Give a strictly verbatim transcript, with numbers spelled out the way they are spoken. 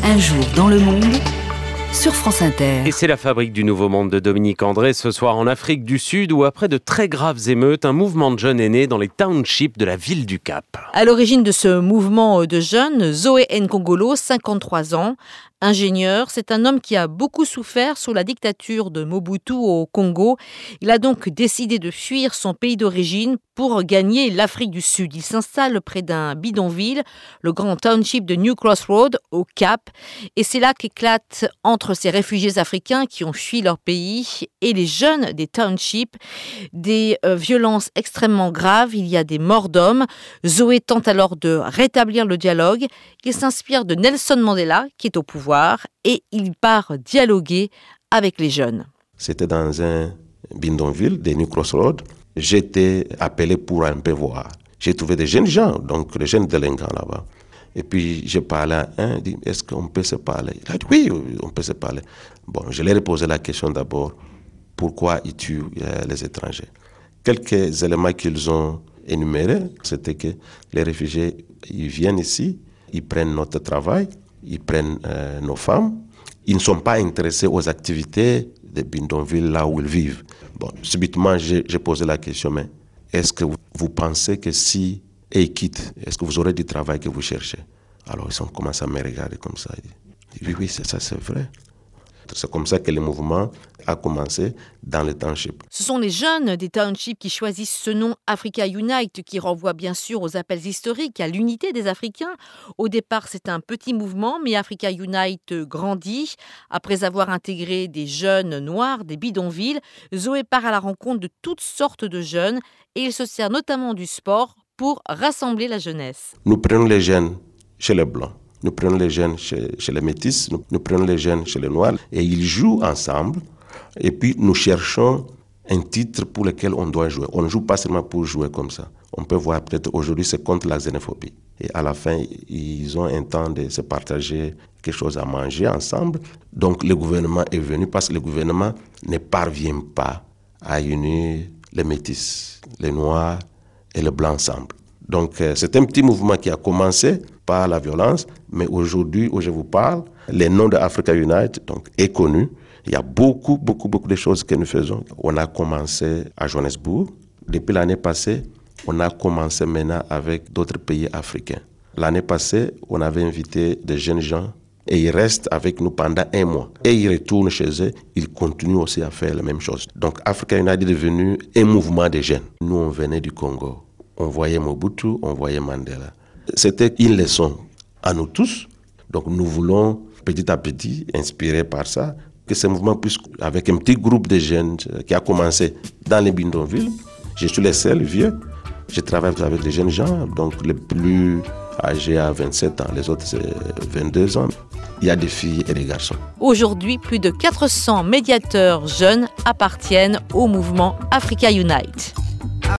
Un jour dans le monde, sur France Inter. Et c'est la fabrique du nouveau monde de Dominique André ce soir en Afrique du Sud où après de très graves émeutes, un mouvement de jeunes est né dans les townships de la ville du Cap. À l'origine de ce mouvement de jeunes, Zoé Nkongolo, cinquante-trois ans, ingénieur, c'est un homme qui a beaucoup souffert sous la dictature de Mobutu au Congo. Il a donc décidé de fuir son pays d'origine pour gagner l'Afrique du Sud. Il s'installe près d'un bidonville, le grand township de New Crossroads, au Cap. Et c'est là qu'éclate entre ces réfugiés africains qui ont fui leur pays et les jeunes des townships des euh, violences extrêmement graves. Il y a des morts d'hommes. Zoé tente alors de rétablir le dialogue. Il s'inspire de Nelson Mandela, qui est au pouvoir, et il part dialoguer avec les jeunes. C'était dans un bidonville de New Crossroads. J'étais appelé pour un peu voir. J'ai trouvé des jeunes gens, donc des jeunes délinquants là-bas. Et puis j'ai parlé à un, dit, est-ce qu'on peut se parler? Il a dit, oui, on peut se parler. Bon, je leur ai posé la question d'abord, pourquoi ils tuent euh, les étrangers? Quelques éléments qu'ils ont énumérés, c'était que les réfugiés, ils viennent ici, ils prennent notre travail, ils prennent euh, nos femmes, ils ne sont pas intéressés aux activités des bidonvilles là où ils vivent. Bon, subitement, j'ai, j'ai posé la question, mais est-ce que vous, vous pensez que si ils quittent, est-ce que vous aurez du travail que vous cherchez? Alors, ils ont commencé à me regarder comme ça. Ils disent, oui, oui, c'est ça, c'est vrai. C'est comme ça que le mouvement a commencé dans les townships. Ce sont les jeunes des townships qui choisissent ce nom Africa Unite, qui renvoie bien sûr aux appels historiques, à l'unité des Africains. Au départ, c'est un petit mouvement, mais Africa Unite grandit. Après avoir intégré des jeunes noirs, des bidonvilles, Zoé part à la rencontre de toutes sortes de jeunes et il se sert notamment du sport pour rassembler la jeunesse. Nous prenons les jeunes chez les Blancs. Nous prenons les jeunes chez, chez les Métis, nous, nous prenons les jeunes chez les Noirs et ils jouent ensemble. Et puis nous cherchons un titre pour lequel on doit jouer. On ne joue pas seulement pour jouer comme ça. On peut voir peut-être aujourd'hui c'est contre la xénophobie. Et à la fin, ils ont un temps de se partager quelque chose à manger ensemble. Donc le gouvernement est venu parce que le gouvernement ne parvient pas à unir les Métis, les Noirs et les Blancs ensemble. Donc euh, c'est un petit mouvement qui a commencé par la violence, mais aujourd'hui, où je vous parle, le nom de Africa Unite donc, est connu. Il y a beaucoup, beaucoup, beaucoup de choses que nous faisons. On a commencé à Johannesburg. Depuis l'année passée, on a commencé maintenant avec d'autres pays africains. L'année passée, on avait invité des jeunes gens et ils restent avec nous pendant un mois. Et ils retournent chez eux, ils continuent aussi à faire la même chose. Donc Africa Unite est devenu un mouvement de jeunes. Nous, on venait du Congo. On voyait Mobutu, on voyait Mandela. C'était une leçon à nous tous. Donc nous voulons petit à petit, inspirés par ça, que ce mouvement puisse, avec un petit groupe de jeunes qui a commencé dans les bidonvilles. Je suis le seul vieux. Je travaille avec des jeunes gens, donc les plus âgés à vingt-sept ans, les autres c'est vingt-deux ans. Il y a des filles et des garçons. Aujourd'hui, plus de quatre cents médiateurs jeunes appartiennent au mouvement Africa Unite.